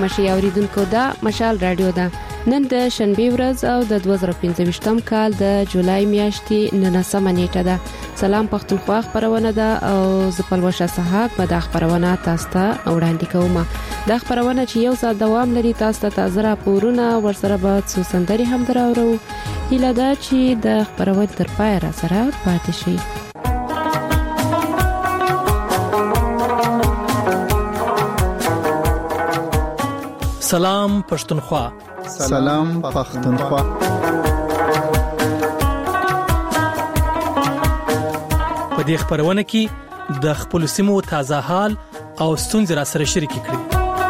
مشي اوریدونکو دا مشال رادیو ده. نن د شنبه ورځ او د 2015م کال د جولای میاشتې 9 نیټه ده. سلام پښتونخوا خبرونه ده او زپلوشه صحاک په د خبرونه تاسو ته وړاندې کوم. د خبرونه چې یو ساعت دوام لري تاسو ته تازه راپورونه ورسره به څو سندري هم دراوړو. هیله ده چې د خبرونه تر پای را سره پاتې شئ. سلام پښتونخوا. سلام پښتونخوا. په دې خبرونه کې د خپل سیمو تازه حال او ستونزې را سره شریک کړئ.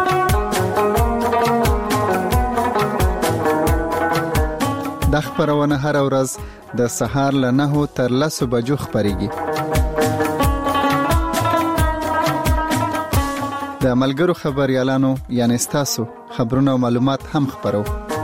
د خبرونه هر ورځ د سهار له 9 تر 10 بجو خبريږي. د ملګرو خبريالانو یعنی تاسو خبرونه او معلومات هم خبرو.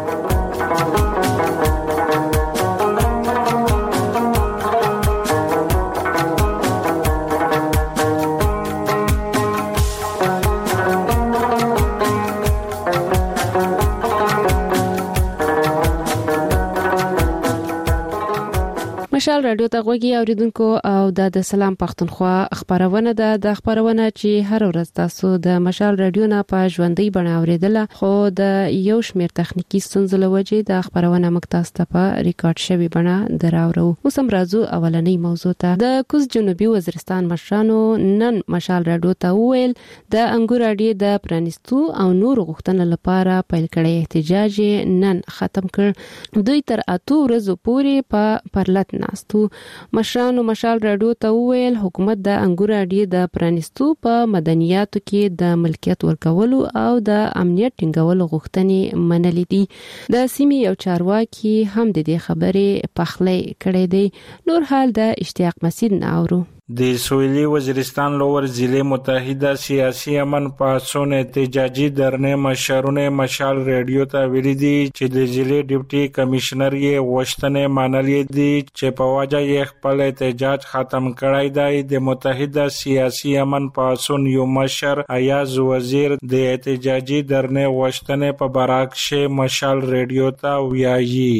مشال رادیو ته غوږی اوریدونکو او د سلام پښتونخوا خبرونه ده. د خبرونه چې هر ورځ تاسو د مشال رادیو نه په ژوندۍ بڼه اوریدله خو د یو شمیر تخنیکی ستونزې لوجې د خبرونه مکتاسته په ریکارډ شوی بڼه دراوړو. اوس هم راځو اولنۍ موضوع ته. د کوز جنوبي وزیرستان مشرانو نن مشال رادیو ته وویل د انګور اډې د پرانیستو او نور غوښتنو لپاره پیل کړی احتجاج نن ختم کړ. دوی تر 8 ورځې پورې په پرلط ناستو. مشرانو مشال رادیو ته وویل حکومت د انګور اډې د پرانیستو په مدنیاتو کې د ملکیت ورکولو او د امنیت ټینګولو غوښتنې منلې دي. د سیمې یو چارواکي هم د دې خبرې پخلی کړی دی. نور حال د اشتیاق مسعود ناورو. د سویلی وزیرستان لور ضلع متحده سیاسي امن پاسون احتجاجي درنه مشرونه مشال رادیو ته ویلي دي چې د ضلع ډیپټي کمشنر یې غوښتنې منلې دي چې په وجه یې خپل احتجاج ختم کړی دی. د متحده سیاسي امن پاسون یو مشر ایاز وزیر د احتجاجي درنه غوښتنې په برعکس مشال رادیو ته ویایي.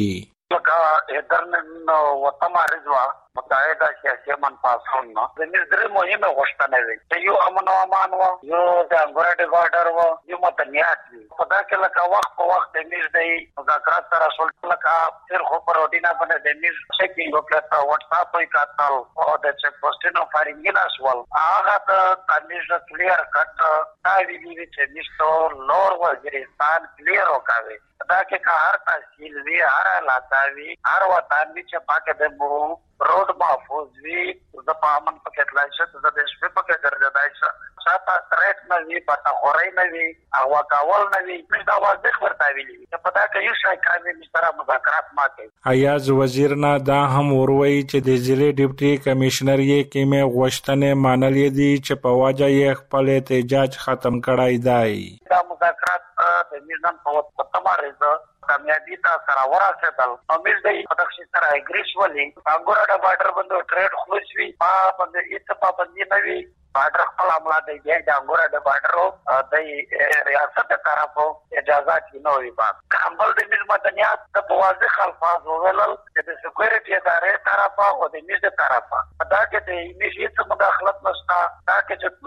متحده سیاسي امن پاسون نو د نظر مهمه غوښتنه وي چې یو امن او امان و یو د انګور اډې بارډر و یو مدنیات وي. په دا کې لکه وخت په وخت د میز د مذاکرات سره شول لکه تیر خو پر روټینا باندې د میز چیکینګ وکړه واتس اپ وی کاټل او د چیک پوسټونو فارینګ نشول هغه د تمیز کلیر کټ دا ویلي چې میستو لور وزیرستان کلیر وکاوي. دا کې که هر تحصیل وی هر علاقه وی هر وطن وی چې پاکه د روډ محفوظ وی د پامن پکې تلایشه د شپې پکې ګرځیدای شي شاته ترټ نه وی پتا خورای نه وی او کاول نه وی دا واضح ورته ویلي چې پتا کوي شای کامې مستره مذاکرات ما کوي. ایاز وزیر نه دا هم وروي چې د ضلع ډیپټي کمشنر یې کیمه غوښتنې منلې دي چې په وجه یې خپل احتجاج ختم کړای دی. دا مذاکرات د میزان په تمارز کامیابی تا سره ورسېدل. امید دی په دغه سره اګریش ولې انګور اډې بارډر باندې ټریډ خلاص وي باندې اتفاق باندې نه وي بارډر خپل عمله دی د انګور اډې بارډر د ریاست طرفو اجازه نه وي. کامبل د مدنیات د واضح الفاظ وویل چې د سکیورټي ادارې طرفه او د میز طرفه دا کې د میشیت مداخلت نشته. دا کې چې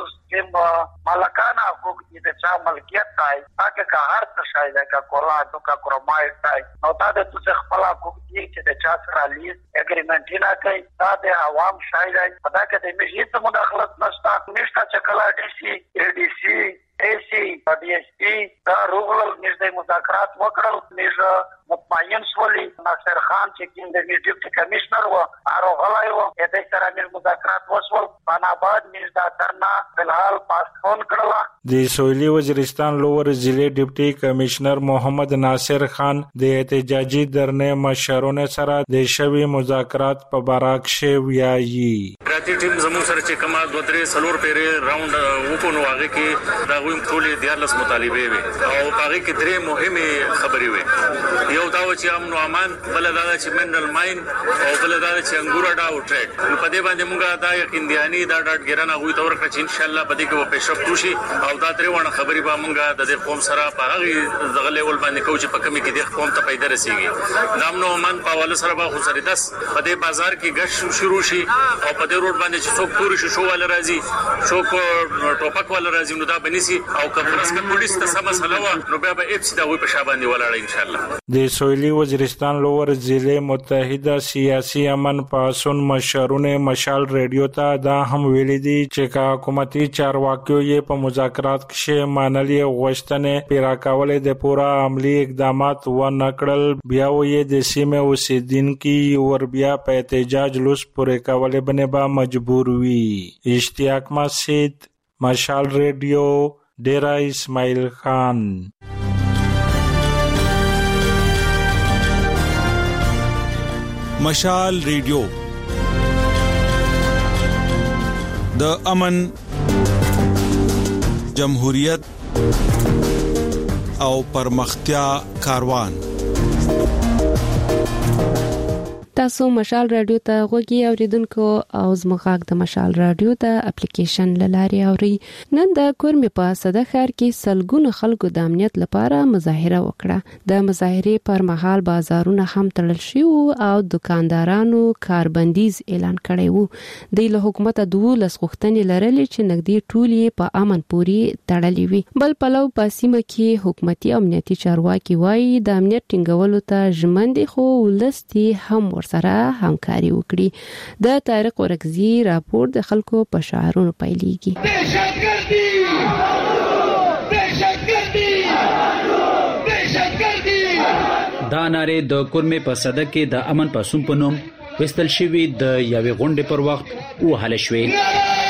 مالکانه حقوق دي د چا ملکیت دی هغه که هر څه شای ده کا کولا تو کا کرمای دی نو دا د څه خپل حقوق دي چې د چا سره لیز اګریمنټ نه کوي. دا د عوام شای دی دا کې د میشیت مداخلت نشته. نشته چې کله ډي سي ډي سي ایسی ډي اس پی دا روغل نږدې مذاکرات وکړل. نشه مطمئن شولي ناصر خان چې د ډیپټي کمشنر و اروغلای و د سره مذاکرات وشول پناباد نږدې درنا بلحال پاسپون کړل. د سویلی وزیرستان لور ضلع ډیپټي کمشنر محمد ناصر خان د احتجاجي درنه مشرونه سره د شوی مذاکرات په برعکس ویایي. تحقیقاتي ټیم زموږ سره چې کومه 2-3 پیری راوند وکونو هغه کې دا ویم ټولې 14 مطالبه وي او هغه کې درې مهمه خبرې وي. یو دا چې امن او امان، بل دا چې منرل ماین او بل دا چې انګور اډا او ټریډ. نو په دې باندې موږ دا یقین دیانی دا ډاټ ګرانه غوي تور کړ چې ان شاء الله په دې کې و پیشرفت وشي او دا درې ونه خبرې به موږ د قوم سره په هغه دغه لیول باندې کوم چې په کمی کې د قوم ته پیدا رسیږي. دا امن او امان په ول سره به خو سره 10 په دې بازار کې غش شروع شي او په دې روډ باندې چې څوک پوری شو ول راځي څوک ټوپک ول راځي نو دا بنسي او کمرس کې پولیس ته سم مسله و نو بیا به اپس دا وي په شاباندې ولاړ ان شاء الله. د سویلی وزیرستان لوور ضلع متحده سیاسي امن پاسون مشرونه مشال ریډیو ته دا هم ویلي دي چې حکومتي چارواکیو یې په مذاکرات کې مانلې غوښتنې پیرا کولې د پورا عملی اقدامات و نکړل. بیا وې د سیمه اوسیدونکو ور بیا په احتجاج لوس پورې کولې باندې با مجبور وي. اشتیاق مسجد، مشال ریډیو، ډیرا اسماعیل خان. مشال ریډیو د امن، جمهوریت او پرمختیا کاروان. تاسو مشال رادیو ته غوږی اوریدونکو او زموږ د مشال رادیو د اپلیکیشن لاري اوري. نن د کورمې په صده ښار کې سلګونه خلکو د امنیت لپاره مظاهره وکړه. د مظاهرې پر مهال بازارونه هم تړل شوي او دکاندارانو کاربندیز اعلان کړی وو. د له حکومت 12 غوښتنې لرلې چې نګدي ټولې په امن پوري تړلې وي. بل پلو په سیمه کې حکومتي امنیتي چارواکي وایي د امنیت ټینګولو ته ژمن دي خو ولستي هم سره همکاري وکړي. د طارق ورکزي راپور د خلکو په شعارونو پیلېږي. دا ناره د کورمې په صده کې د امن پاسون په نوم وستل شوی د یوې غونډې پر وخت وهله شوې.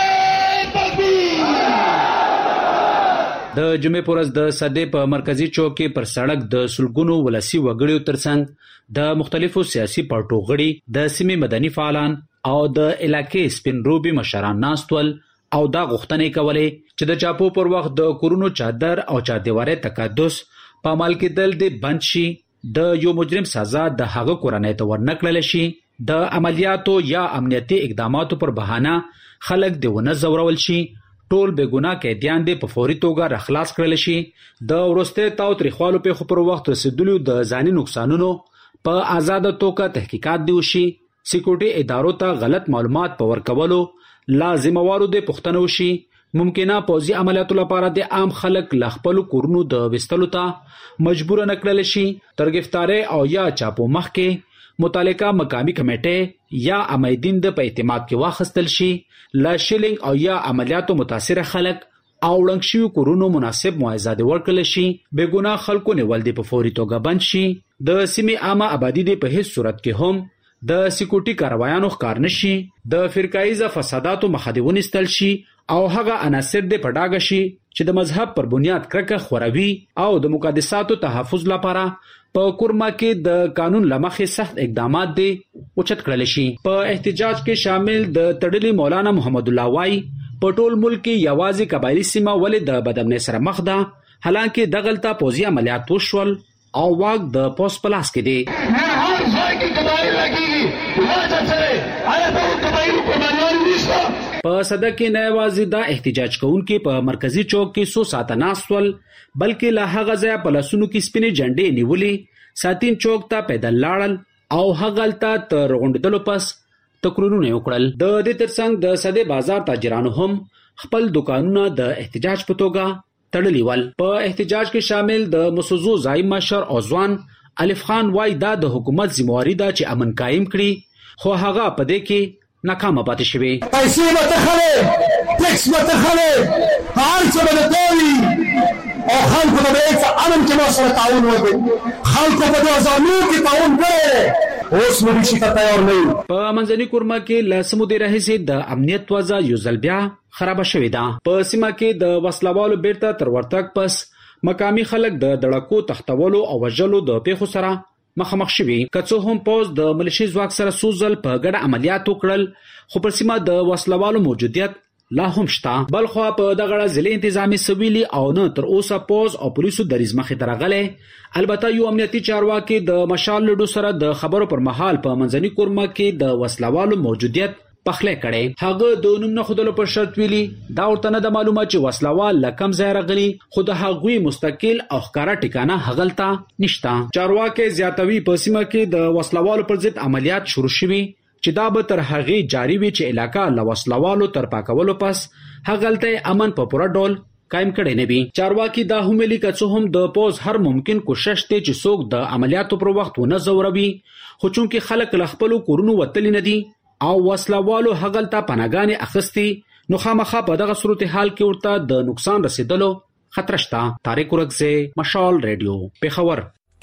د جمعې پر ورځ د صدې په مرکزی چوک کې پر سړک د سلګونو ولسی وګړیو ترڅنګ د مختلفو سیاسي پارټو غړي، د سیمې مدني فعالان او د علاقې سپین روبي مشران ناستول او دا غوښتنې کولې چې د چاپو پر وخت د کورونو چادر او چاردیوارې تقدس په عمل کېدل د بند شي، د یو مجرم سزا د هغه کورنۍ ته ورنکړل شي، د عملیاتو یا امنیتي اقداماتو پر بهانه خلک د ونه زورول شي، ټول بے ګناه قیدیان دې په فوري توګه راخلاص کړل شي، د ورسته تاو تاریخوالو په خبر وخت رسیدلو د ځاني نقصانونو په آزاد توګه تحقیقات دی وشي، سکیورټي ادارو ته غلط معلومات په ورکولو لازموارو د پښتنو شي، ممکنه پوزي عملیاتو لپاره د عام خلک لخپل کورونو د وستلو ته مجبور نکړل شي، ترګفتاره او یا چاپو مخ کې متعلقه مقامی کمیټه یا امیدین د په اعتماد کې واخستل شي، لا شیلینګ او یا عملیاتو متاثر خلک او لنګشي کورونو مناسب معاوضه ورکړل شي، بے ګناه خلکو نیول دي په فوري توګه بند شي، د سیمې عامه آبادی د په هیڅ صورت کې هم د سکیورټي کاروایانو ښکار نشي، د فرقایي فساداتو مخه دې ونیستل شي او هغه عناصر دې په ډاګه شي چې د مذهب پر بنیاد کرکه خوروي او د مقدساتو تحفظ لپاره په کورما کې د قانون لمخې سخت اقدامات دي اوچت کړل شي. په احتجاج کې شامل د تړلي مولانا محمد الله وای په ټول ملک کې یوازې قبایلی سیمه ولې د بدامنۍ سره مخ ده، حالانکه دغلطه پوزي عملیات وشول او واګ د پوس پلاس کې دي. هر ځای کې قبایل لګيږي، راځه سره آیا ته قبایل په باندې نشته. په صده کې نه یوازې د احتجاج کوونکو په مرکزی چوک کې 100 ساعت ناستول، بلکې له هغه ځای په لاسونو کې سپینې جنډې نیولې، ساتین چوک ته پیدل لاړل او هغلته تر غونډدلو پس تقریرونه وکړل. د دې ترڅنګ د صدې بازار تاجرانو هم خپل دکانونه د احتجاج په توګه تړلي ول. په احتجاج کې شامل د مسوزو زعیم مشر او ځوان الف خان وای دا د حکومت ذمہواری ده چې امن قائم کړي، خو هغه په دې کې ناکام پاتې شوی. پیسې متخله، ټیکس متخله، هر څه به دوی او خلکو ته به امن کې ما سره تعاون وکړي، خلکو په ځانو کې تعاون کړي، اوس مې شي ته تیار نه یم. په منځني کورما کې لاسمو د راهسي د امنیت وضع یو ځل بیا خراب شوې ده. په سیمه کې د وسلوالو بیرته تر ورتګ پس مقامی خلک د دړکو تختولو او وژلو د پیښو سره مخامخ شوي. که څه هم پوز د ملیشي ځواک سره څو ځل په ګډه عملیات وکړل، خو پر سیمه د وسلوالو موجودیت لا هم شته. بلخو په دغه ضلع انتظامی سویلي او نه تر اوسه پوز او پولیسو دریز مخې ته راغلي. البته یو امنیتي چارواکي د مشال لډو سره د خبرو پر مهال په منځني کورما کې د وسلوالو موجودیت پخله کړي. هغه د نوم نه خودلو پر شرط ویلي دا ورته نه د معلومه چې وسلوال لکم ځای راغلي، خو د هغوی مستقل او ښکارا ټکانه هغلته نشته. چارواکي زیاتوي په سیمه کې د وسلوالو پر ضد عملیات شروع شوي چې دا به تر هغه جاری وي چې علاقہ له وسلوالو تر پاکولو پس هغلته امن په پوره ډول قائم کړي نه وي. چارواکي دا هم لیکي چې هم د پوز هر ممکن کوشش ته چې څوک د عملیاتو پر وخت ونه زوروي، خو چونکې خلک له خپل کورونو وتلی نه دي او وسلوالو هغلته پناهګانې اخستي، نو خامخا په دغه صورتحال کې ورته د نقصان رسیدلو خطر شته. طارق ورکزه، مشال ریډیو، پیښور.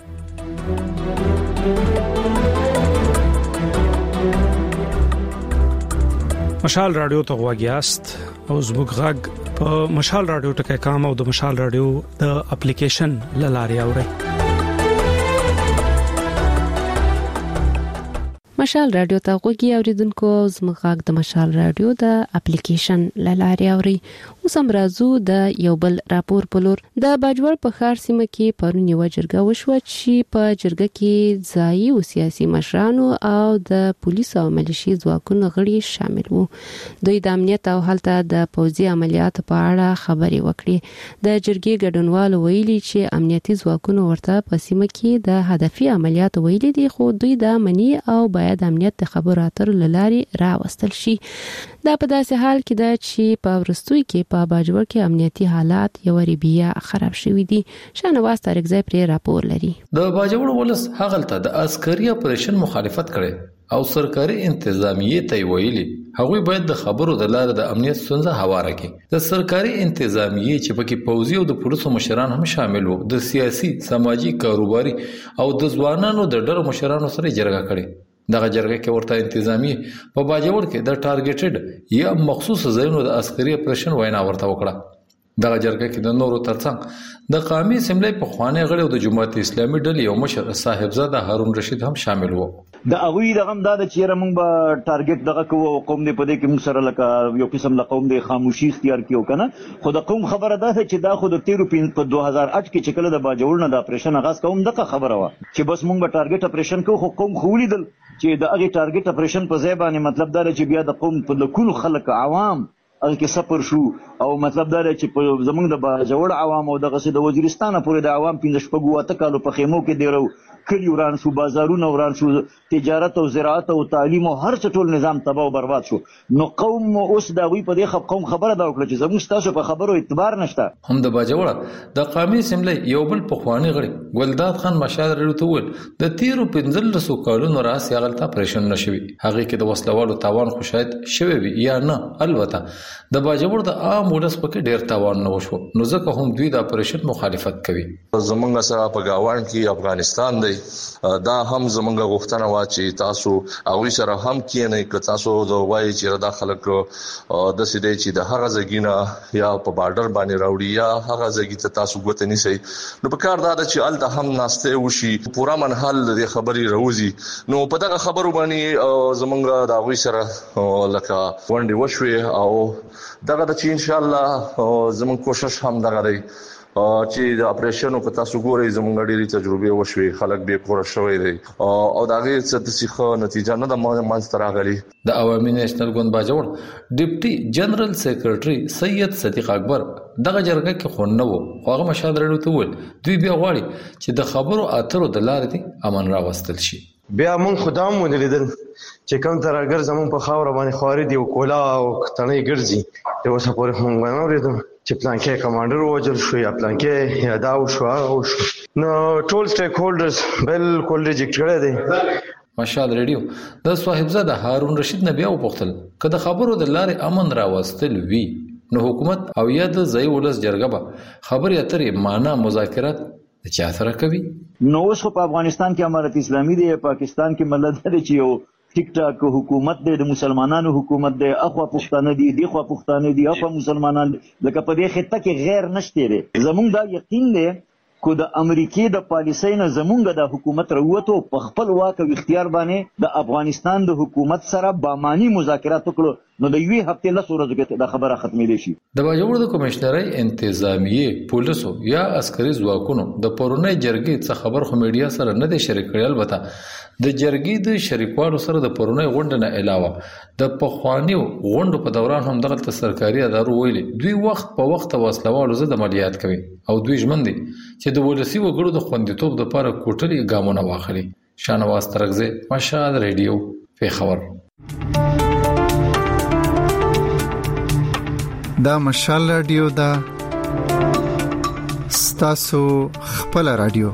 مشال رادیو ته غواګیاست او زموږ غږ په مشال رادیو ټکی کام او د مشال رادیو د اپلیکیشن لاري اوري. مشال رادیو ته غوږی اوریدونکو، زموږ غږ د مشال رادیو د اپلیکیشن لاري اوري. اوس هم راځو د یو بل راپور په لور. د باجوړ په ښار سیمه کې پرون یو جرګه وشوه چې په جرګه کې ځایي او سیاسي مشرانو او د پولیسو او ملیشي ځواکونو غړي شامل وو. دوی د امنیت او حالت د پوځي عملیاتو په اړه خبرې وکړې. د جرګې ګډونوالو ویلي چې امنیتي ځواکونو ورته په سیمه کې د هدفي عملیاتو ویلي دي، خو دوی د امني او باید امنیت د خبرو اترو لاري راوستل شي. دا په داسې حال کې ده چې په ورستوي کې په باجوړ کې امنیتي حالات یو ریبیا خراب شوي دي. شانواز طارق زای پر راپور لري. د باجوړ ولس هغلته د عسکري اپریشن مخالفت کړي او سرکاري انتظامیه ته ویلي هغوی باید د خبرو د لارې د امنیت ستونزه هواره کړي. د سرکاري انتظامیه چې پکې پوځي او د پولیسو مشران هم شامل وو، د سیاسي، سماجی، کاروباري او د ځوانانو د ډلو مشرانو سره جرګه کړي. دغه جرګه کې ورته انتظامی په باجوړ کې د ټارګټډ یا مخصوص ځایونو د عسکري اپریشن وینا ورته وکړه. دغه جرګه کې د نورو ترڅنګ د قومي اسمبلی په خواني غړي او د جماعت اسلامي ډلې یو مشر صاحبزاده هارون رشید هم شامل وو. د هغوی د غم دا چې موږ به ټارګټ دغه کوو قوم دې په دې کې موږ سره لکه یو قسم له قوم د خاموشي اختیار کیو کنه. خو د قوم خبره ده چې دا خو د 13 په 2008 کې چې کله د باجوړ نه د اپریشن آغاز کوم دغه خبره و چې بس موږ به ټارګټ اپریشن کوو، خو قوم خو لیدل چې د هغه ټارګټ اپریشن په ځای باندې مطلب دا چې بیا د قوم په لکونو خلک عوام هغه کې سفر شو او مطلب دا چې په زمونږ د باجوړ عوام او دغه د وزیرستان پورې د عوام 15 کالو په خیمو کې دیرو کلی وران شو، بازارونه وران شو، تجارت او زراعت او تعلیم او هر څه ټول نظام تباہ او برباد شو. نو قوم اوس دا وی په دې قوم خبره دا وکړه چې زموږ تاسو په خبرو اعتبار نشته. هم د باجوړ د قومي اسمبلی یو بل پخوانی غړي ګلداد خان مشال ریډیو ول د 13 کالونو راس یغلطه اپریشن نشوي. هغه کې د وسلوالو تاوان خو شاید شوی وي یا نه، البته د باجوړ د عام ولس پکې ډیر تاوان نه وشو، نو ځکه هم دوی د اپریشن مخالفت کوي. زمونږ سره په گاوان کې افغانستان دی، دا هم زمونږ غوښتنه وا چې تاسو هغه سره هم کینې ک تاسو د وایي چې دا خلک د سیدې چې د هغه ځګینه یا په بارډر باندې راوړي یا هغه ځګی ته تاسو غوته نشئ. نو په کار دا چې الته هم ناشته وشي، پورا منحل د خبري روزي. نو په دغه خبرو باندې زمونږ د هغه سره لکه ونډي وشوي او دغه چې ان شاء الله زمونږ کوشش هم دغه دی چې د اپریشن په تاسو ګورئ زموږ ډېری تجربه وشوي، خلک به کور شوي دي او دغه څه د سیخه نتیجه نه د مانستر غلي. د عوامي نېشنل ګوند باجوړ ډیپټي جنرال سیکریټري سید صدیق اکبر دغه جرګه کې خونه وو، هغه مشال ریډیو ته ول دوی بیا غواړي چې د خبرو اترو د لارې دي امن راوستل شي. بیا مون خدام ولیدل چې کوم ترګر زمون په خاور باندې خواري دی او کولا او تنې ګرځي یو څه پورې مونږ نه اوریدل چې پلانکې کمانډر وجل شو یا پلانکې یا دا شو او نو ټول سټیک هولډرز بالکل ریجکټ کړي دي. مشال ریډیو د صاحبزاده هارون رشید نه بیا وپوښتل کله خبرو د لارې امن راوستل وی نو حکومت او یا د ځای ولس جرګه به خبرې اترې معنا مذاکرات چا سره کوي. نو اوس په افغانستان کې امارت اسلامي دی، پاکستان کې ملت دی چې یو ټیک ټاک حکومت دی، د مسلمانانو حکومت دی، اخوا پښتانه دي، دیخوا پښتانه دي، اخوا مسلمانان، لکه په دې خطه کې غیر نشته دی. زمونږ دا یقین دی کو د امریکای د پالیسۍ نه زمونږ د حکومت راووتو په خپل واک او اختیار باندې د افغانستان د حکومت سره باماني مذاکرات وکړو نو د یوې هفتې 10 ورځو کې د خبره ختمېدلی شي. د باجوړ د کمشنرۍ انتظامیه پولیسو یا عسکري ځواکونو د پرونی جرګې څخه خبر خو میډیا سره نه دی شریک کړی. البته د جرګې د شریکوالو سره د پرونی غونډه نه علاوه د پخوانیو غونډو په دوران هم دغه سرکاري ادارو ویلي دوی وخت په وخت وسلوالو زده عملیات کوي او دوی ژمن دي چې د ولسی وګړو د خوندیتوب لپاره کوټلي ګامونه واخلي. شانواز ترغزه، مشال ریډیو، پیښور. دا مشال رادیو دا ستاسو خپل رادیو.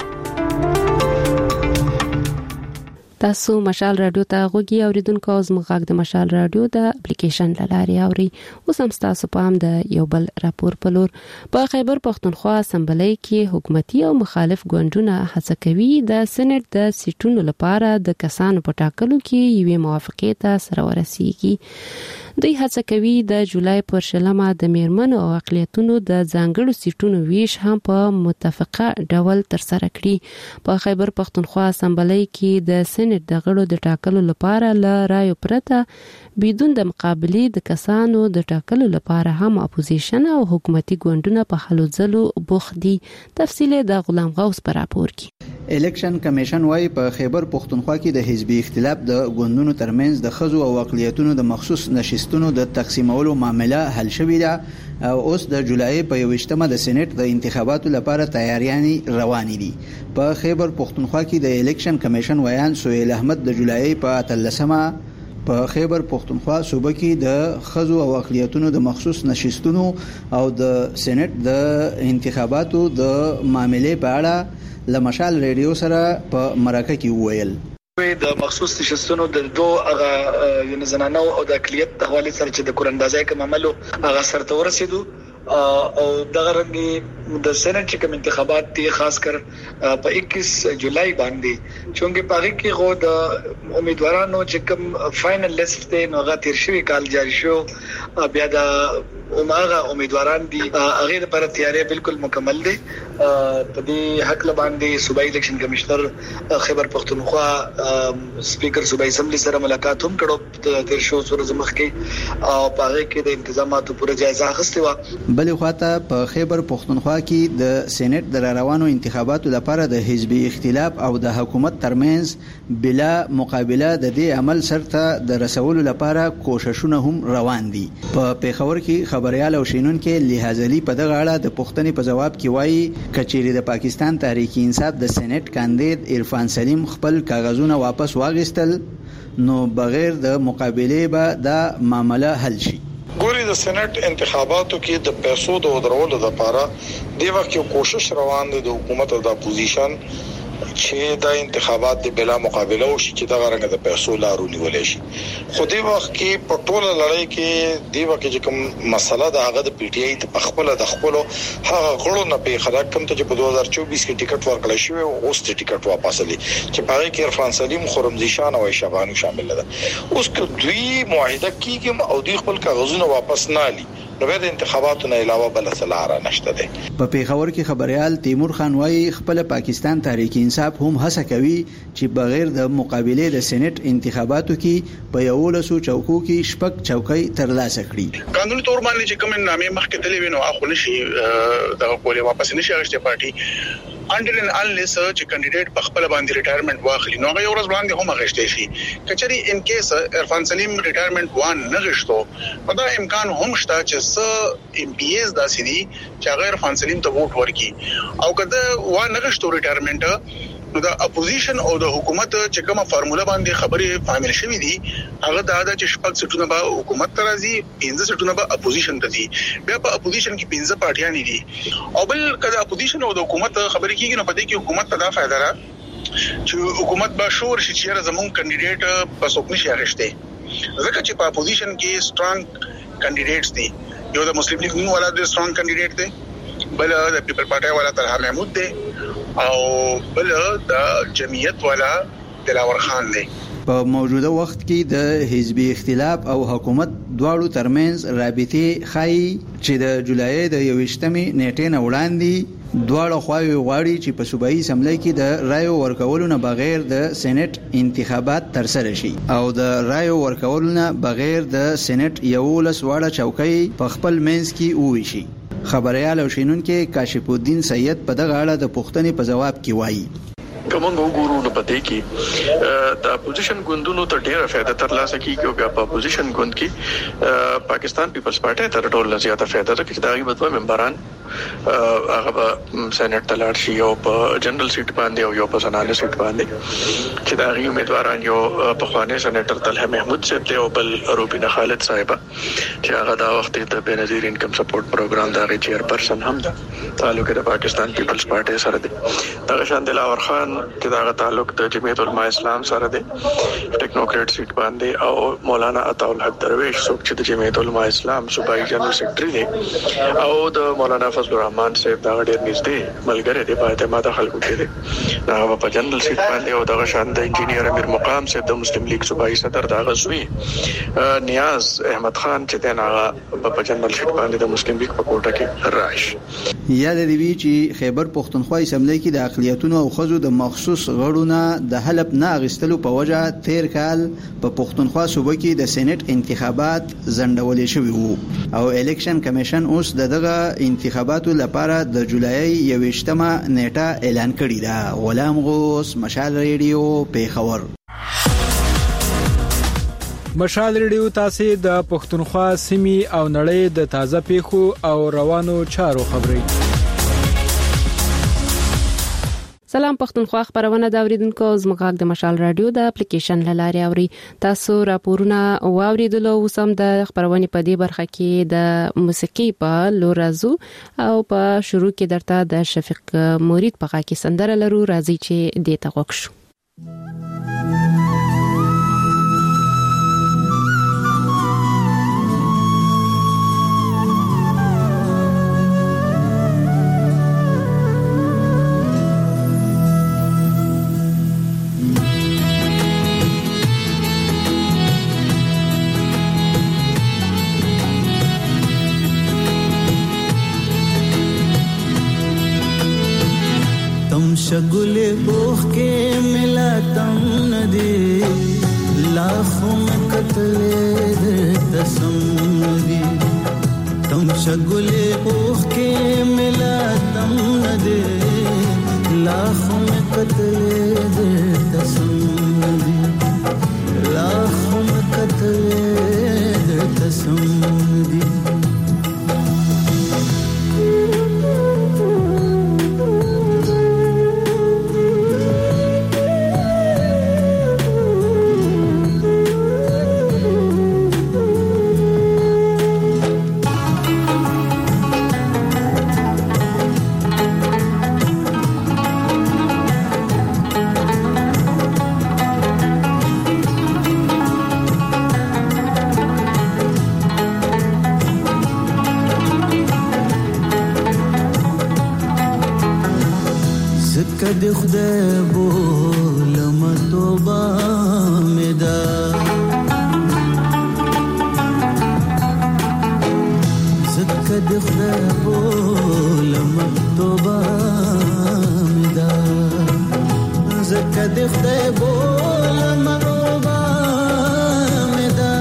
تاسو مشال رادیو ته غوږی اوریدونکو او زموږ د مشال رادیو د اپلیکیشن لاري اوري. اوس هم تاسو په هم د یو بل راپور په لور په خیبر پښتونخوا اسمبلی کې حکومتي او مخالف ګوندونه هڅه کوي د سېنات د سیټونو لپاره د کسانو په ټاکلو کې یوې موافقې ته سره ورسیږي. دوی هڅه کوي د جولای پر شلمه د میرمنو او اقلیتونو د ځانګړو سیټونو ویش هم په متفقه ډول ترسره کړي. په خیبر پښتونخوا اسمبلی کې د سېنات د غړو د ټاکلو لپاره ل رایو پرته بدون د مقابلې د کسانو د ټاکلو لپاره هم اپوزیشن او حکومتي ګوندونه په هلو ځلو بوخت دي. تفصیل د غلام غوث پر راپور کې. الیکشن کمیشن وايي په خیبر پښتونخوا کې د حزبي اختلاف د ګوندونو ترمنځ د خزو او اقلیتونو د مخصوص نشستونو د تقسیمولو معاملې حل شوې ده او اوس د جولای په 28مه د سېنات د انتخاباتو لپاره تیاریانې روانې دي. په خیبر پښتونخوا کې د الیکشن کمیشن ویان سهیل احمد د جولای په 13مه په خیبر پښتونخوا صوبه کې د خزو او اقلیتونو د مخصوص نشستونو او د سېنات د انتخاباتو د معاملې په اړه لمشال ریډیو سره په مرکه کې وویل. د مخصوص نشستونو د دوه زنانو او د اقلیت د حواله سره چې د کوراندازۍ کوم عملو هغه سره ورسېدو او دغه رنګي د سېنات چې کوم انتخابات دي خاص کر په 21 جولای باندې چونګې پاره کې غو د امیدوارانو چې کوم فائنل لیست دی نو هغه تیر شوی کال جاری شو بیا د عمره امیدواران دي هغه لپاره تیاری بالکل مکمل دي. په دې حق باندې صوبایي الیکشن کمشنر خیبر پښتونخوا سپیکر صوبایي اسمبلی سره ملاقات هم کړو تیر شو سورز مخ کې او پاره کې د انتظاماتو پوره جایزه اخیسته و. بل خواته په خیبر پښتونخوا کې د سېنات د روانو انتخاباتو لپاره د حزبي اختلاف او د حکومت ترمنځ بلا مقابله د دې عمل سره د رسولو لپاره کوششونه هم روان دي. په پیښور کې خبريال او شینونکو لحاظلی په دغه اړه د پښتنې په جواب کې وایي کچېری د پاکستان تحریک انصاف د سېنات کاندید عرفان سلیم خپل کاغذونه واپس واغستل نو بغیر د مقابله به د معاملې حل شي. ګوري د سېنات انتخاباتو کې د پیسو د ودرولو لپاره د وخت یو کوشش روان دی د حکومت او د اپوزیشن چې د انتخابات د بلا مقابله او چې دا غرنګ د پیسو لارو نیولې شي. خو دې وخت کې په ټوله لړۍ کې دې وخت چې کوم مسله د هغه د پی ټی آی د خپل هغه غړو نه په خلاف کوم ته چې په 2024 کې ټیکټ ورکړل شو او اوس ټیکټ واپس لې چې په هغه کې عرفان سلیم خرمزي شان او شبانو شامل ده. اوس که دوی معاهده کیږي او دوی خپل کاغذونه واپس نه لي نو د انتخاباتو نه علاوه بل څه لار نشته ده. په پیښور کې خبريال تیمور خان وايي خپل پاکستان تحریک انصاف هم هڅه کوي چې بغیر د مقابله د سېنات انتخاباتو کې په یو لسو چوکو کې شپږ چوکۍ ترلاسه کړي. قانوني تور باندې چې کوم نامې مخکې تللی وینو اخو نشي د کولې واپس نشي غشته پارټي انډر ان انلیس چې کینډیډیټ په خپل باندې ریټایرمنټ واخلي نو هغه ورځ باندې هم غشته شي. کچري ان کیس عرفان سلیم ریټایرمنټ وان نه غشتو دا امکان هم شته چې س ام پی ایس داسې دي چې غیر عرفان سلیم ته ووټ ورکړي او کله وا نه غشتو ریټایرمنټ نو د اپوزیشن او د حکومت چې کومه فارموله باندې خبرې فامیل شوې دي هغه دا چې شپږ سټونه به حکومت ترازی 15 سټونه به اپوزیشن ته دي. بیا په اپوزیشن کې 15 پارټیان دي او بل کله اپوزیشن او د حکومت خبرې کیږي نو په دې کې حکومت ته دا فائدہ را چې حکومت به شور شي چې زمون کینډیډیټ په څوک نشي اغشته ځکه چې په اپوزیشن کې سترونګ کینډیډیټس دي. یو د مسلم لیگ نون والا د سترونګ کینډیډیټ دی بل د پیپل پارټي والا طلحه محمود دی او بل د جمعیت والا دلاور خان دی. په موجوده وخت کې د حزبي اختلاف او حکومت دواړو ترمنځ رابطې خای چې د جولای د 28مې نیټې نه وړاندې دواړه خواوې غواړي چې په صوبایي اسمبلی کې د رایو ورکولو نه بغیر د سېنات انتخابات ترسره شي او د رایو ورکولو نه بغیر د سېنات 11 واړه چوکۍ په خپل منځ کې وویشي. خبريال او شینونکو کاشف الدین سید په دغه اړه د پوښتنې په جواب کې وایي کومه وګورو نو پدې کې د اپوزیشن ګوندونو ته ډیره فائدہ ترلاسه کیږي او په اپوزیشن ګوند کې پاکستان پیپلز پارټي تر ټولو زیاته فائدہ ده چې داغي بدوه ممبران هغه په سېنات تلار شي او په جنرال سیټ باندې او یو په سنانه سیټ باندې چې داغي امیدواران یو په خوانې سېنیټر طلحه محمود صاحب ته او بل روبینا خالد صاحبہ چې هغه دا وخت د بنظیر انکم سپورټ پروګرام دغه چیرپرسن هم ده تعلق د پاکستان پیپلز پارټي سره ده. دغه شان دلاور خان چې دا تعلق د جمعیت علماء اسلام سره دی ټیکنوکریټ سیټ باندې او مولانا عطا الحق درویش څوک چې د جمعیت علماء اسلام صوبایي جنرال سیکریټری دی او د مولانا فضل الرحمن صاحب دا ډېر نږدې ملګری دی په اعتماد خلکو کې دی دا په جنرال سیټ باندې او دغه شان د انجینیر امیر مقام صاحب د مسلم لیگ صوبایي صدر دا غزوی نیاز احمد خان چې دا په جنرال سیټ باندې د مسلم لیگ په کوټه کې راش. یاد دی چې خیبر پښتونخوا اسمبلی کې د اقلیتونو او خزو د مخصوص غړونه د حلب نه اغستلو په وجه تیر کال په پښتونخوا صوبه کې د سېنات انتخابات ځنډول شوي وو او الیکشن کمیشن اوس دغه انتخاباتو لپاره د جولای 21مه نیټه اعلان کړې ده. غلام غوث، مشال ریډیو، پیښور. مشال ریډیو تاسو د پښتونخوا سیمې او نړۍ د تازه پیښو او روانو چارو خبري. سلام پښتونخوا خبرونه دا اوریدونکو زموږ د مشال رادیو د اپلیکیشن لاري اوري. تاسو راپورونه واوریدلو وسم د خبرونه په دې برخه کې د موسیقي په لورازو او په شروع کې درته د شفیق مرید په غا کې سندره لرو راځي چې دې ته وښو. शगुले बोख के मिला तम नदी लाखों में कतले तसम नदी तम शगुले बोख के मिला तम नदी लाखों में कतले तसम नदी लाखों में कतले तसम नदी د خدای بولم توبه مدا زکه د خدای بولم توبه مدا زکه د خدای بولم توبه مدا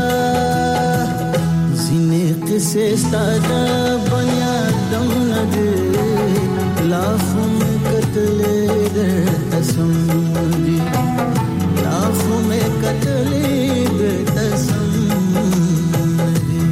زینه قصه ستاده بنیادم نده لاخو کتلے دے تسم دی لاخوں میں کتلے دے تسم دی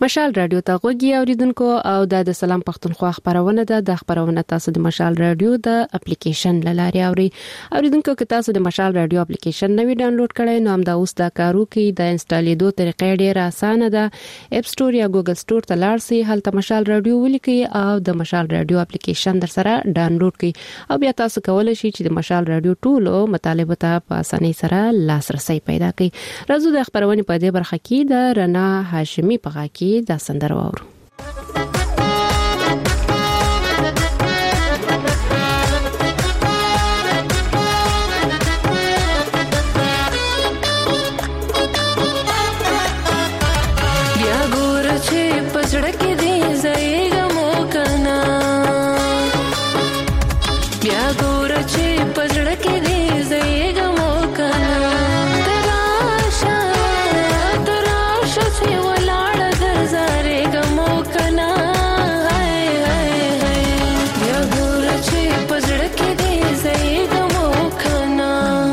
مشال رادیو ته غوږی اوریدونکو او د سلام پښتونخوا خبرونه ده. د خبرونه تاسو د مشال رادیو د اپلیکیشن لاري اوریدونکو که تاسو د مشال رادیو اپلیکیشن نوی ډاونلوډ کړئ نو هم دا اوس د کارو کې د انسټالیدو طریقې ډیره اسانه ده. اپ سټور یا ګوګل سټور ته لاړ شئ، هلته مشال رادیو ولیکئ او د مشال رادیو اپلیکیشن در سره ډاونلوډ کړئ او بیا تاسو کولای شئ چې د مشال رادیو ټولو مطالبه ته په اسانۍ سره لاسرسي پیدا کړئ. راځو د خبرونه په دې برخه کې د رنا هاشمي په غا کې دا سندره واورو. بیا ګور چې پزړه کې دې زېګه مو کنا، بیا ګور چې پزړه کې دې زېګه مو کنا، تراشه چې ولاړ درځاره ګمو کنا، هاي هاي هاي بیا ګور چې پزړه کې دې زېګه مو کنا.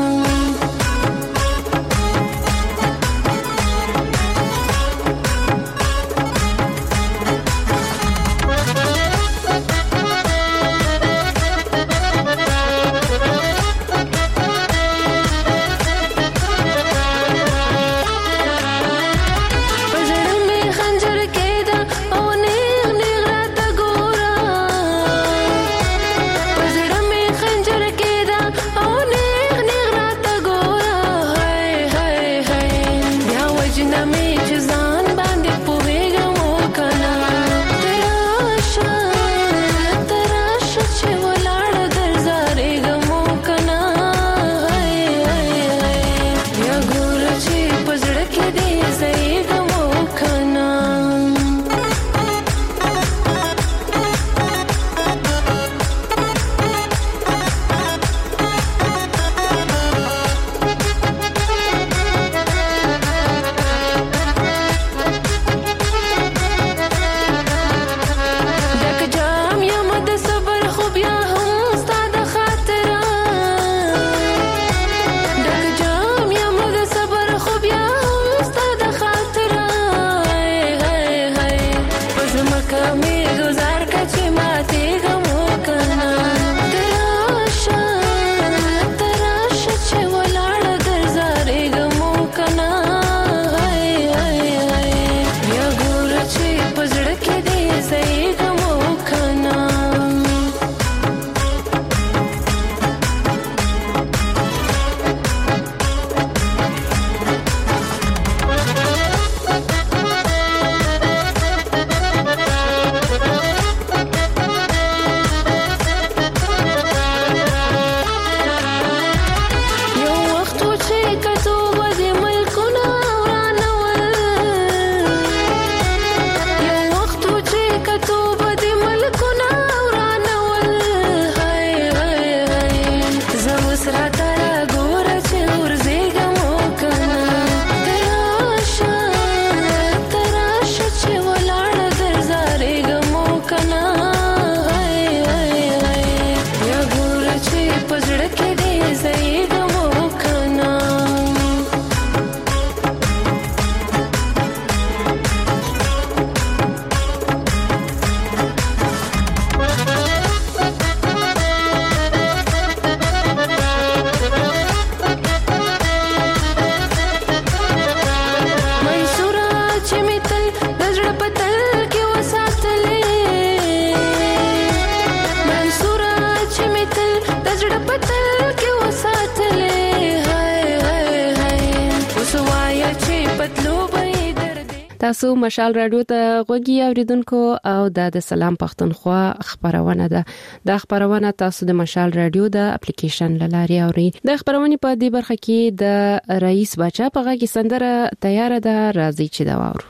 تاسو مشال رادیو ته غوږی اوریدونکو او د سلام پښتونخوا خبرونه ده. د خبرونه تاسو د مشال رادیو د اپلیکیشن لاري اوري. د خبرونه په دې برخه کې د رئیس بچا په غږی سندره تیار ده، راځي چې دا واورو.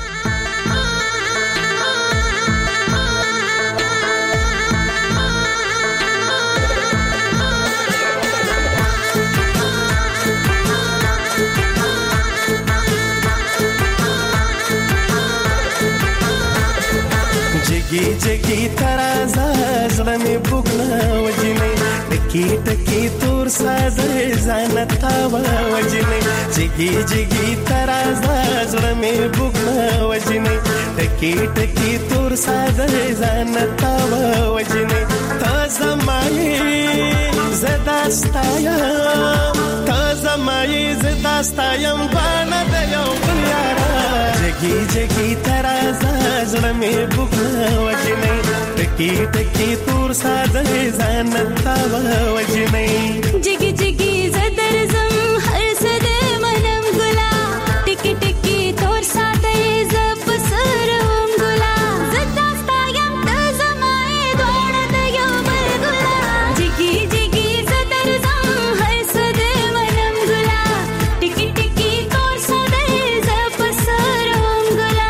जगी जगी तराजा जड़ा में बुगना वजने टकी टकी तो تور ساده زانتا وجنې جګي جګي ترازا زړه مې بوګنا وجنې ټکی ټکی تور ساده زانتا وجنې تازه مای زداستایا تازه مای زداستایم باندې د یو یارا جګي جګي ترازا زړه مې بوګنا وجنې ټکی ټکی تور ساده زانتا وجنې جګي جګي زدر زم هر سده منم ګلا ټکی ټکی تور ساده زب سرم ګلا زداستا یم د زمای دوړ د یو بل ګلا جګي جګي زدر زم هر سده منم ګلا ټکی ټکی تور ساده زب سرم ګلا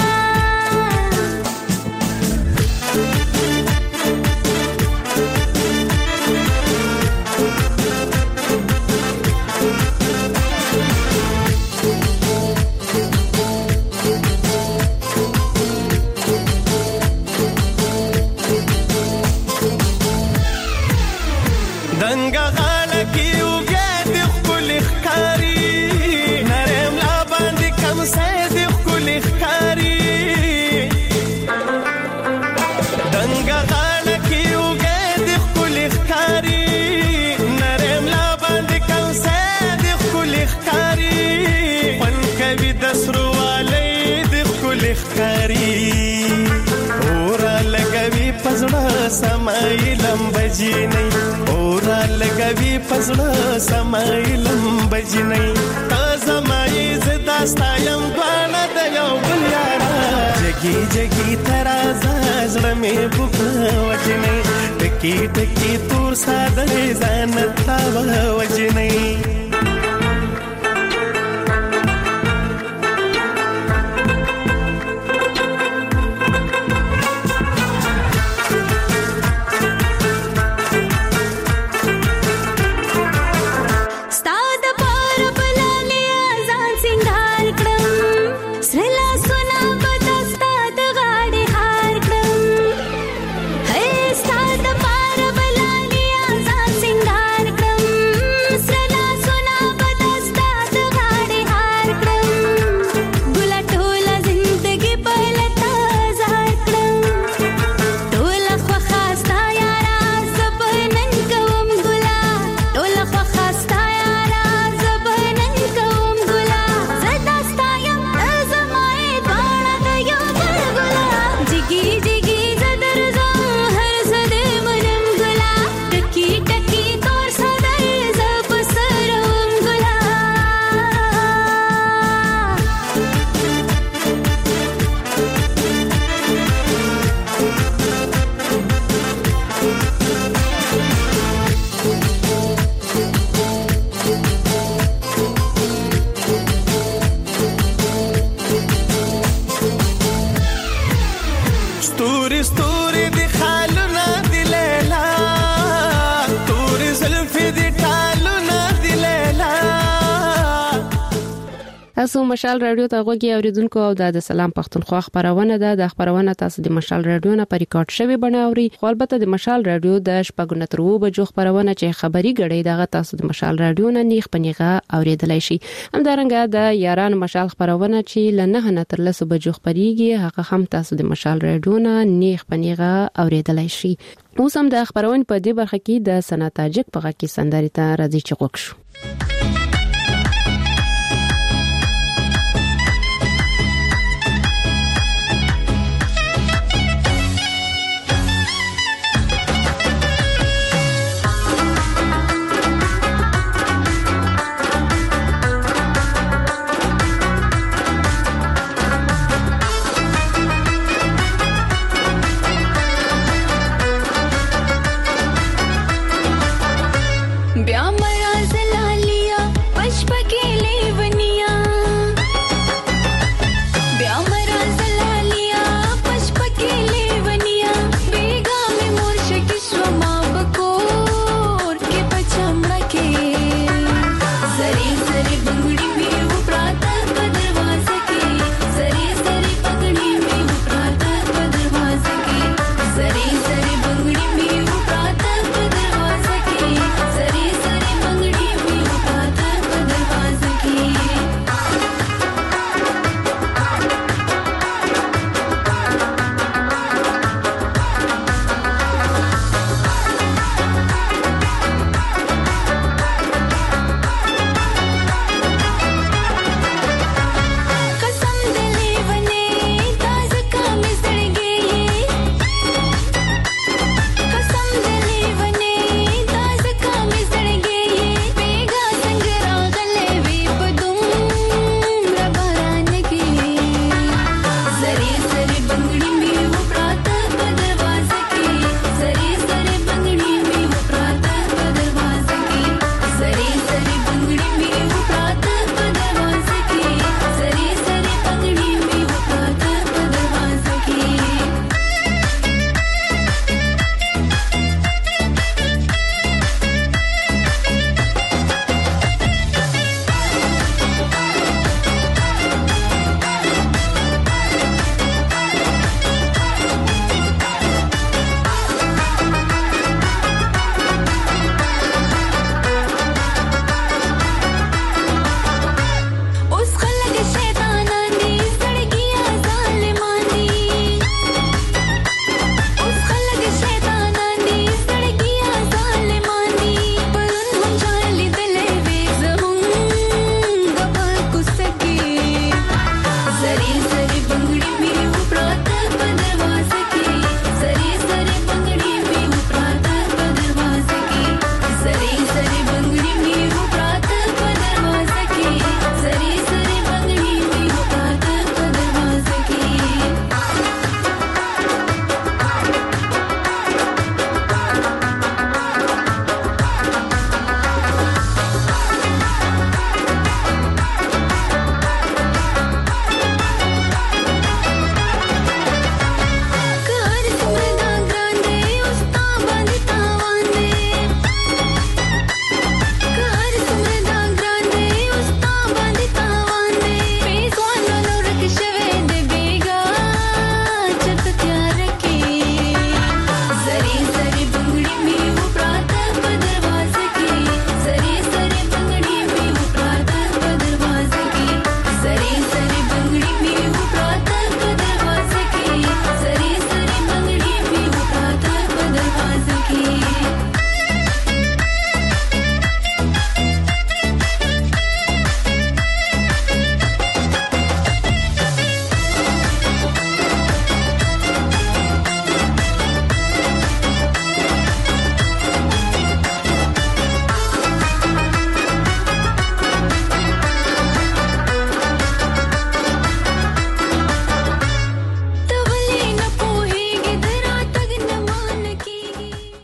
دنګا غاړه کې وګه د خپل ښکاری نرم لا باندې کم سې د خپل ښکاری دنګا غاړه کې وګه د خپل ښکاری نرم لا باندې کم سې د خپل ښکاری پن کوي د سروالې د خپل ښکاری اورا لګوي پزړه سمایلم بجینې اورا لګوي پزړه سمایلم بجینې تازه مای زداستایم باندې د یو بل یارا جګي جګي ترازا زړه مې بوګنا وجنې ټکی ټکی تور ساده زانتا وجنې تاسو مشال رادیو ته غوږی اوریدونکو او د سلام پښتونخوا خبرونه ده د خبرونه تاسو د مشال رادیو نه په ریکارډ شوی بناوري خو البته د مشال رادیو د شپږ تر 2 بجو خبرونه چې خبري غړي دغه تاسو د مشال رادیو نه نیغ پنیغه اوریدلای شي همدارنګه د یاران مشال خبرونه چې لنه تر 10 بجو خبريږي هغه هم تاسو د مشال رادیو نه نیغ پنیغه اوریدلای شي اوس هم د خبرونه په دې برخه کې د سنا تاجک په غږ کې سندري ته راځي چې وکړو بیا مرا زلالیا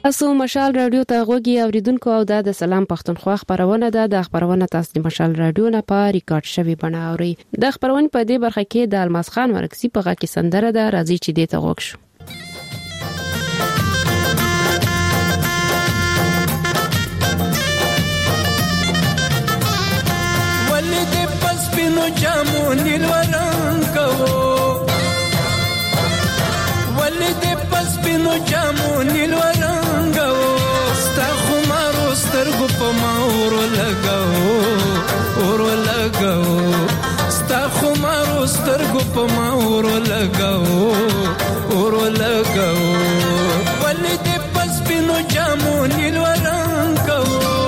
تاسو مشال رادیو ته غوږی اوریدونکو او د سلام پښتونخوا خبرونه ده. د خبرونه تاسو د مشال رادیو نه په ریکارډ شوی بڼه اوري. د خبرونه په دې برخه کې د الماس خان ورکسي په غا کې سندره ده. راځي چې دې ته غوښ شو. ولید پس پینو جامو نیل ورنګو ولید پس پینو جامو نیل ورنګو ستا خمارو سترګو په ما اور لګاو ستا خمارو سترګو په ما اور لګاو ولید پس پینو جامو نیل ورنګو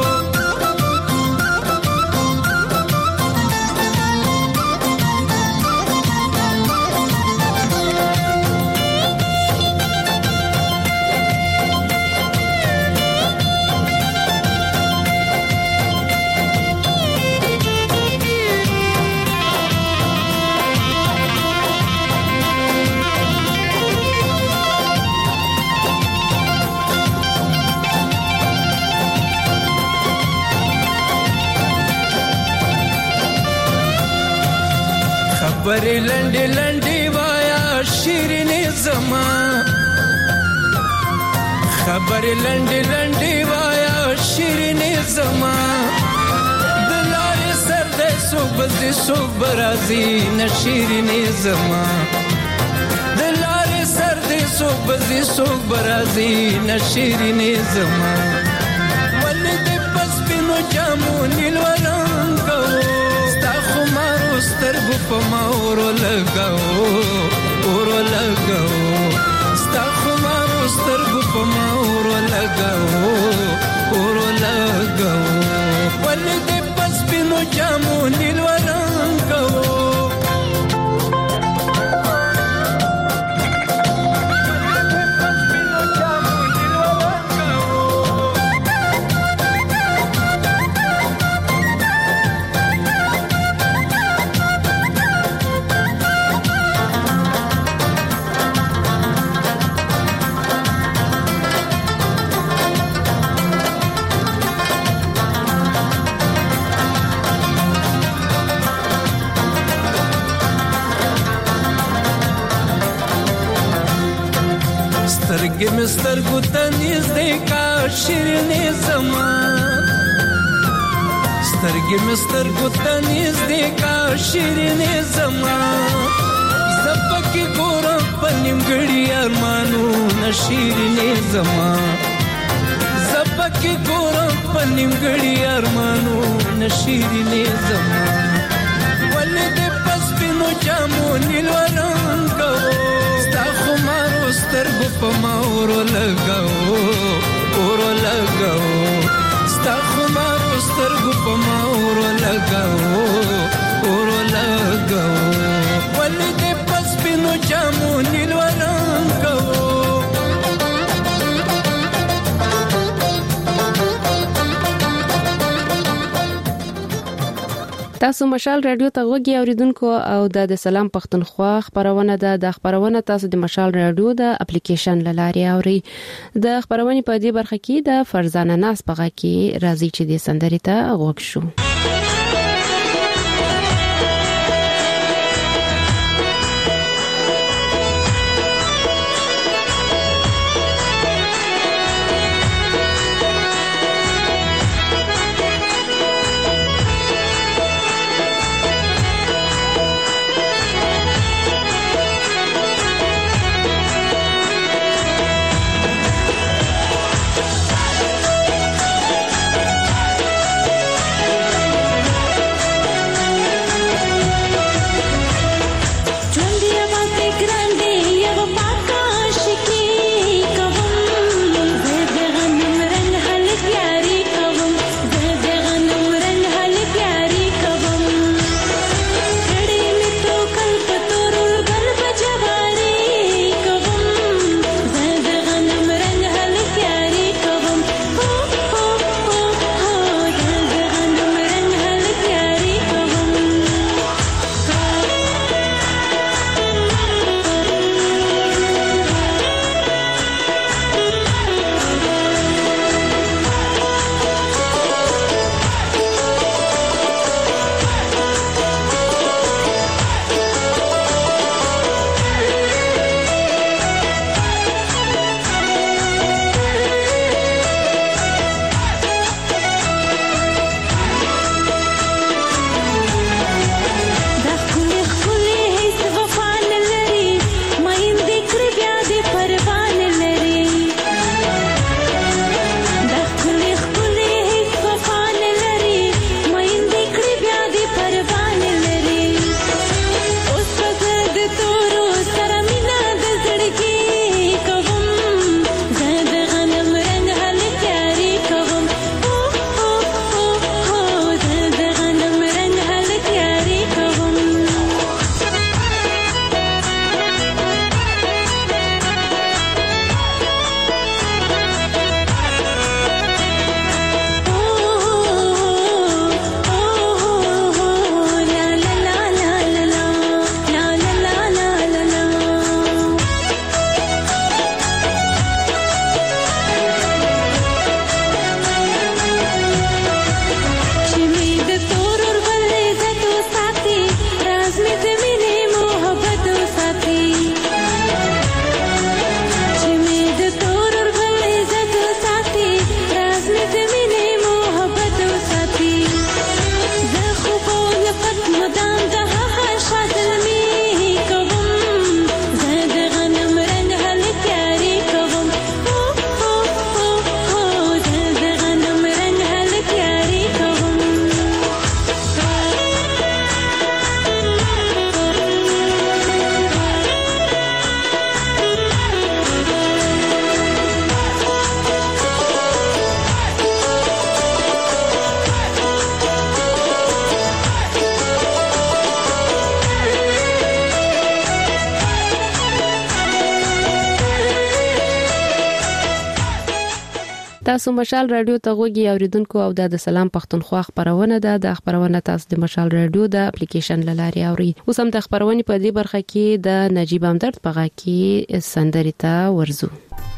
خبرې لنډې لنډې وایا شیرینې زما خبرې لنډې لنډې وایا شیرینې زما د لارې سر دې صوبې صوب برازي نشیرینې زما د لارې سر دې صوبې صوب برازي نشیرینې زما ولې دې پس پینو جامو نیل ورنګو سترګو په ما اور لګاو ستا خمارو سترګو په ما اور لګاو ولې دې پس پینو جامو نیل ورنګو سترګې مسترګو ته نږدې کا شیرینې زما سترګې مسترګو ته نږدې کا شیرینې زما زپکې ګورم په نیمګړي ارمانو نشیرینې زما زپکې ګورم په نیمګړي ارمانو نشیرینې زما ولې دې پس پینو جامو نیل ورنګو خمارو سترګو په ما اور لګاو ستا خمارو سترګو په ما اور لګاو ولې دې پس پینو جامو نیل ورنګو تاسو مشال رادیو ته غوږی اوریدونکو او د سلام پښتونخوا خبرونه ده. د خبرونه تاسو د مشال رادیو د اپلیکیشن لاري اوري. د خبرونه په دې برخه کې د فرزانه ناس پغه کې راځي چې د سندري ته غوږ شو. تاسو مشال رادیو ته غوږی اوریدونکو او د سلام پښتونخوا خبرونه ده. د خبرونه تاسو د مشال رادیو د اپلیکیشن لاري اوري. اوس هم د خبرونه په دې برخه کې د نجیب همدرد په غا کې سندري ته ورزو.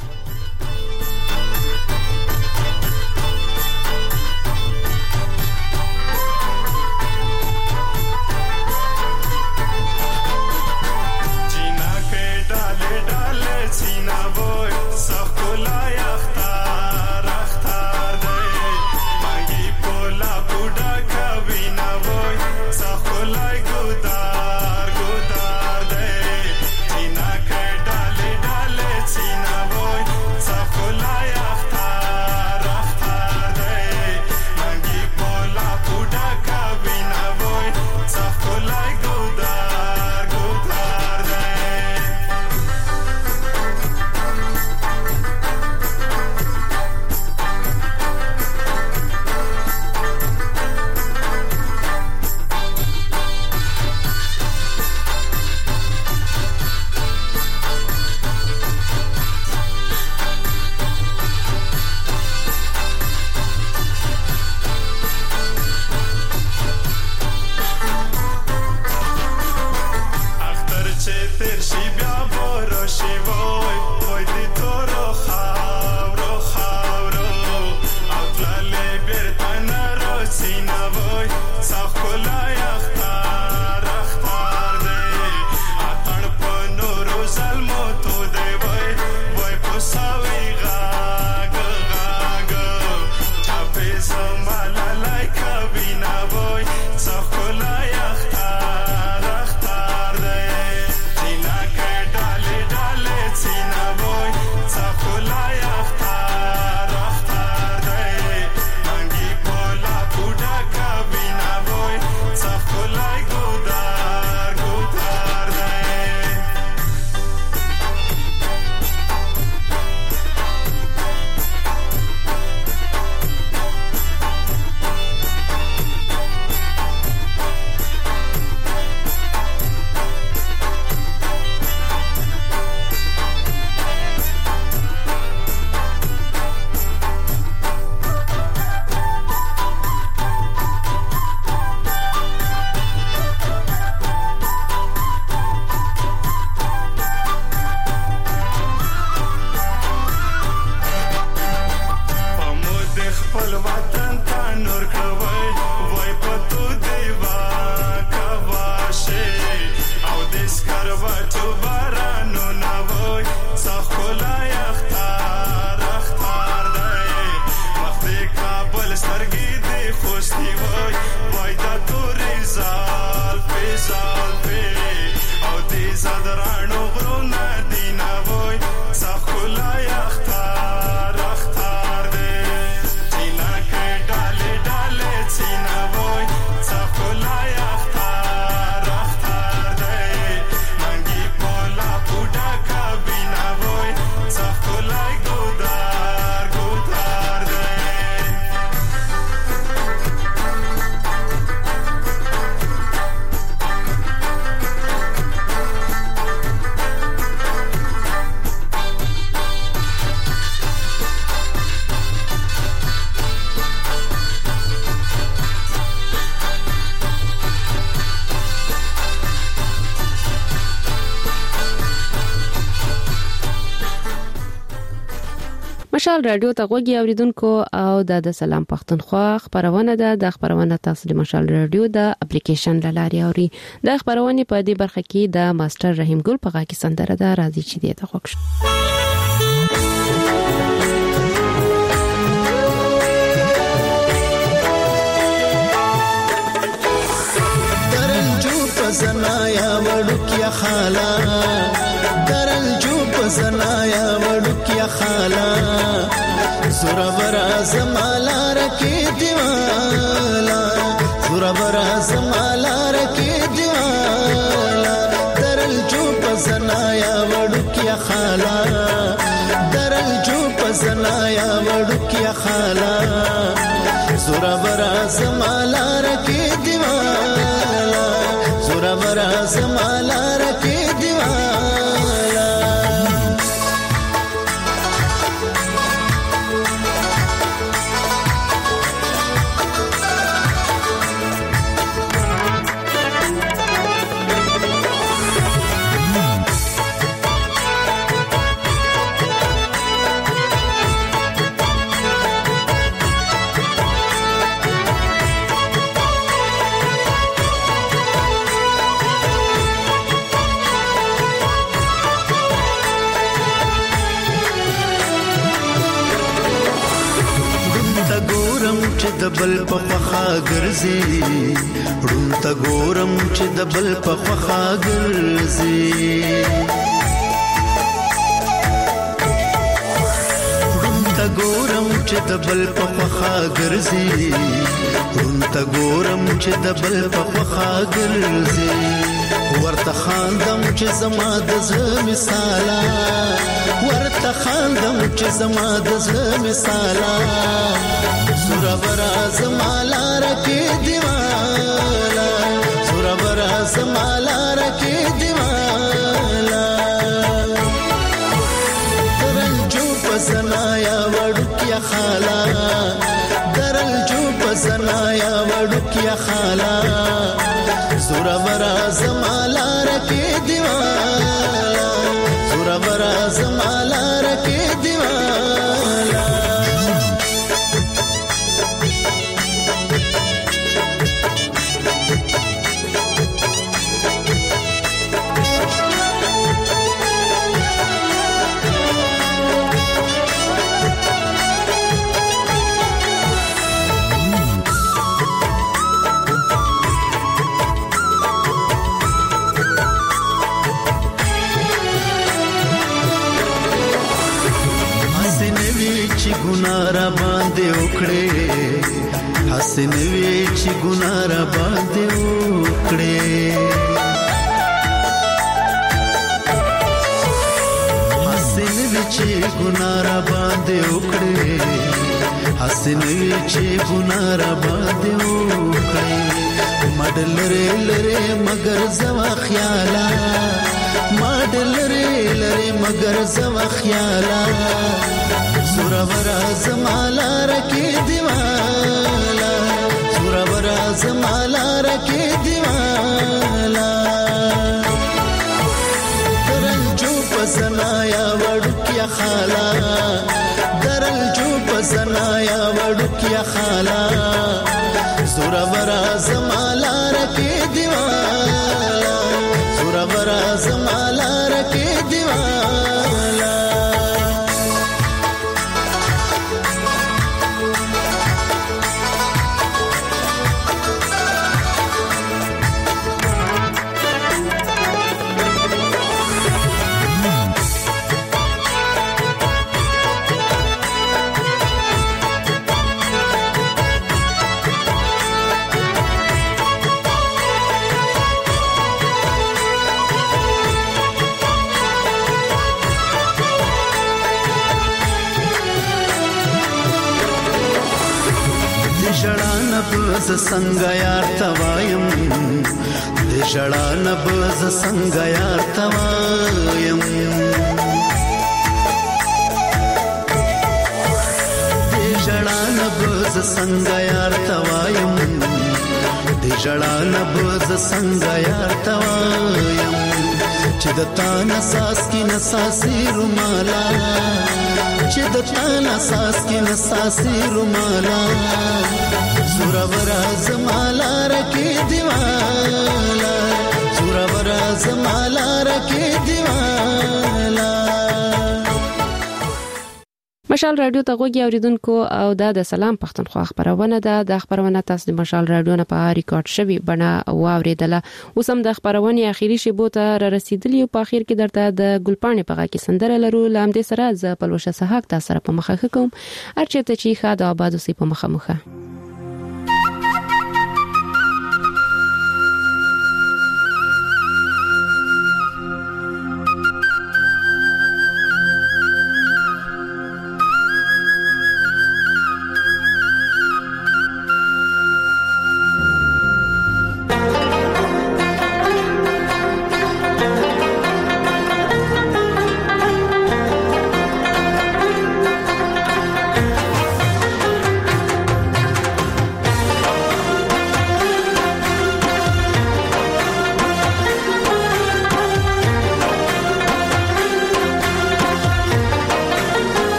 مشال رادیو ته غوږی اوریدونکو او د سلام پښتونخوا خبرونه ده. د خبرونه تاسو د مشال رادیو د اپلیکیشن لاري اوري. د خبرونه په دې برخه کې د ماستر رحیم ګل په غا کې سندره ده. راځي چې دې ته خوښ زنایا وړوکیا خالا درل جو زنایا وړوکیا خالا زورا برا زمالا رکی دیوالا زورا برا زمالا رکی دیوالا درل جو زنایا وړوکیا خالا درل جو زنایا وړوکیا خالا زورا برا زمالا رکی دیوالا زورا برا زمالا رکی دیوالا د بل په خوا ګرځي ړوند ته ګورم چې د بل په خوا ګرځي ړوند ته ګورم چې د بل په خوا ګرځي ړوند ته ګورم چې د بل په خوا ګرځي ورته خاندم چې زما د زړه مثالا ورته خاندم چې زما د زړه مثالا سورا برا زما لار کې دیوالا سورا برا زما لار کې دیوالا درنجو پسنایا وړکیا خالا درنجو پسنایا وړکیا خالا سورا برا زما لار کې دیوالا سورا برا زما لار کې دیوالا ګنارا باندې وکړې حسن وی چې ګنارا باندې وکړې حسن وی چې ګنارا باندې وکړې حسن وی چې ګنارا باندې وکړې مډل لري مگر زما خیالا مډل لري مگر زما خیالا سورا برا زما لار کې دیوالا سورا برا زما لار کې دیوالا درنجو پسنایا وړکیا خالا درنجو پسنایا وړکیا خالا سورا برا زما لار کې دیوالا سورا برا زما لار کې دیوالا ز څنګه یار توایم د ژړا نبز څنګه یار توایم د ژړا نبز څنګه یار توایم د ژړا نبز څنګه یار توایم چې د تان اساس کې نساسي رومالا چې د تان اساس کې نساسي رومالا سورا برا زما لار کې دیوالا سورا برا زما لار کې دیوالا مشال رادیو ته غوږی اوریدونکو او د سلام پښتونخوا خبرونه ده د خبرونه تاسو د مشال رادیو نه په ریکارډ شوی بڼه واوریدله اوس هم د خبرونه اخیری شیبو ته رسیدلی او په اخر کې درته د ګلپانې په غا کې سندره لرو لامدې سره ز پلوشه سحاق تاسو سره په مخه کوم ارچته چې خاله آباد اوسې په مخه